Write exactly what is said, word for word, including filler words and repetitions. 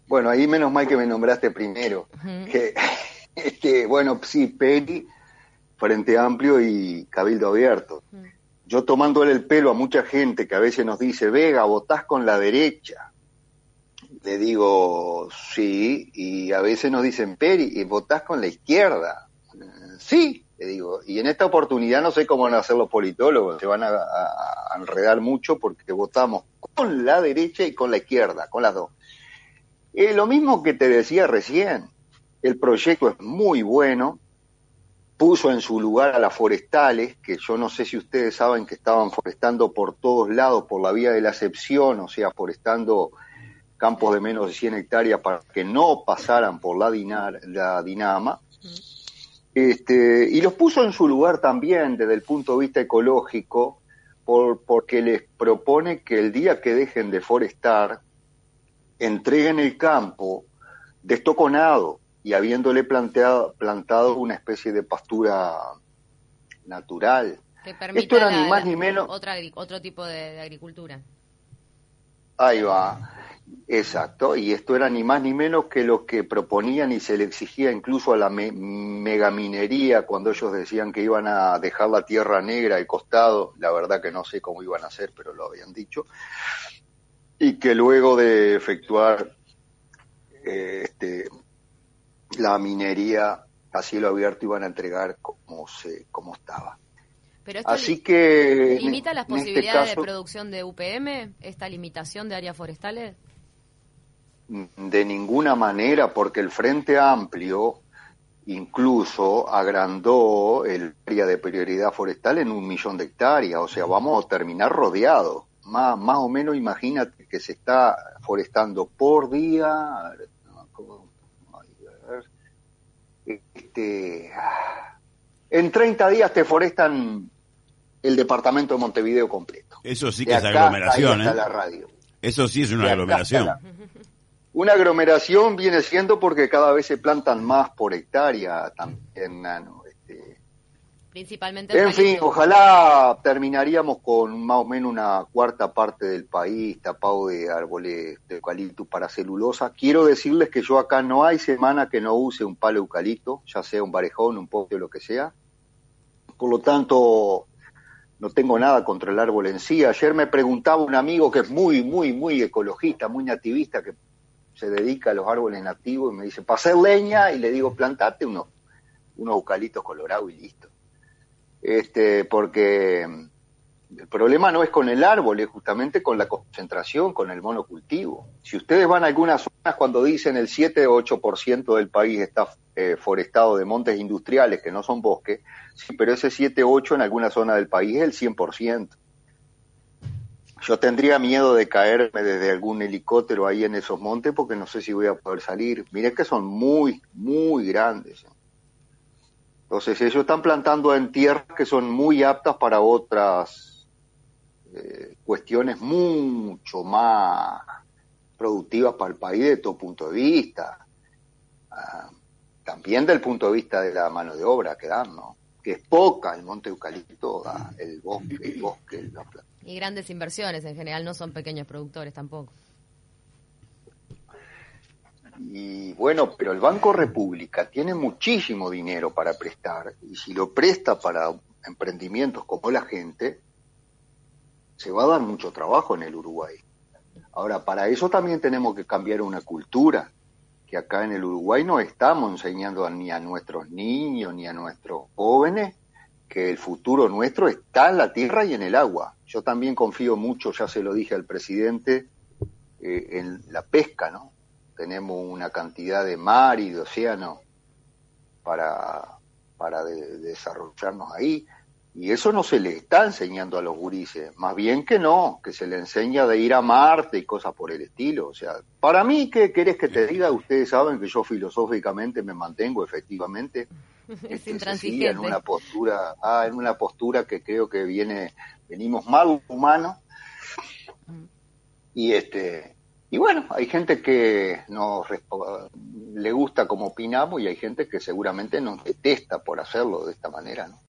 Bueno, ahí menos mal que me nombraste primero. Uh-huh. Que, este, bueno, sí, Peri, Frente Amplio y Cabildo Abierto. Uh-huh. Yo tomándole el pelo a mucha gente que a veces nos dice, Vega, votás con la derecha. Le digo, sí, y a veces nos dicen, Peri, votás con la izquierda. Sí, le digo, y en esta oportunidad no sé cómo van a hacer los politólogos, se van a, a, a enredar mucho porque votamos con la derecha y con la izquierda, con las dos. Es lo mismo que te decía recién, el proyecto es muy bueno, puso en su lugar a las forestales, que yo no sé si ustedes saben que estaban forestando por todos lados por la vía de la excepción, o sea, forestando campos de menos de cien hectáreas para que no pasaran por la, dinar, la dinama, este, y los puso en su lugar también desde el punto de vista ecológico, por, porque les propone que el día que dejen de forestar, entreguen el campo destoconado y habiéndole planteado, plantado una especie de pastura natural. Que permita Esto era la, ni más la, ni menos... otra, otro tipo de, de agricultura. Ahí va, exacto, y esto era ni más ni menos que lo que proponían y se le exigía incluso a la me megaminería cuando ellos decían que iban a dejar la tierra negra al costado, la verdad que no sé cómo iban a hacer, pero lo habían dicho, y que luego de efectuar eh, este, la minería a cielo abierto iban a entregar como, se, como estaba. Pero esto Así que limita las en este posibilidades caso, de producción de U P M, esta limitación de áreas forestales. De ninguna manera, porque el Frente Amplio incluso agrandó el área de prioridad forestal en un millón de hectáreas, o sea, vamos a terminar rodeados. Más, más o menos imagínate que se está forestando por día, este, en treinta días te forestan el departamento de Montevideo completo. Eso sí que de es acá aglomeración, hasta ¿eh? la radio. Eso sí es una De aglomeración. La... Una aglomeración viene siendo porque cada vez se plantan más por hectárea también, ¿no? Este... Principalmente en eucalipto. fin, ojalá terminaríamos con más o menos una cuarta parte del país tapado de árboles de eucalipto para celulosa. Quiero decirles que yo acá no hay semana que no use un palo eucalipto, ya sea un varejón, un poste o lo que sea. Por lo tanto, no tengo nada contra el árbol en sí. Ayer me preguntaba un amigo que es muy, muy, muy ecologista, muy nativista, que se dedica a los árboles nativos, y me dice, para hacer leña, y le digo, plantate unos, unos eucaliptos colorados y listo. Este, porque el problema no es con el árbol, es justamente con la concentración, con el monocultivo. Si ustedes van a algunas zonas cuando dicen el siete o ocho por ciento del país está eh, forestado de montes industriales, que no son bosques, sí, pero ese siete o ocho en alguna zona del país es el cien por ciento. Yo tendría miedo de caerme desde algún helicóptero ahí en esos montes porque no sé si voy a poder salir. Miren que son muy, muy grandes. Entonces ellos están plantando en tierras que son muy aptas para otras eh, cuestiones mucho más productivas para el país de todo punto de vista. Ah, también del punto de vista de la mano de obra que dan, ¿no? Que es poca, el monte eucalipto, da el bosque, el bosque, la planta. Y grandes inversiones, en general no son pequeños productores tampoco. Y bueno, pero el Banco República tiene muchísimo dinero para prestar, y si lo presta para emprendimientos como la gente, se va a dar mucho trabajo en el Uruguay. Ahora, para eso también tenemos que cambiar una cultura, que acá en el Uruguay no estamos enseñando a, ni a nuestros niños ni a nuestros jóvenes que el futuro nuestro está en la tierra y en el agua. Yo también confío mucho, ya se lo dije al presidente, eh, en la pesca, ¿no? Tenemos una cantidad de mar y de océano para, para de, de desarrollarnos ahí, y eso no se le está enseñando a los gurises, más bien que no, que se le enseña de ir a Marte y cosas por el estilo. O sea, para mí, ¿qué querés que te diga? Ustedes saben que yo filosóficamente me mantengo efectivamente Es este, intransigente. en una postura, ah, en una postura que creo que viene, venimos mal humanos, y este y bueno, hay gente que nos le gusta como opinamos y hay gente que seguramente nos detesta por hacerlo de esta manera, ¿no?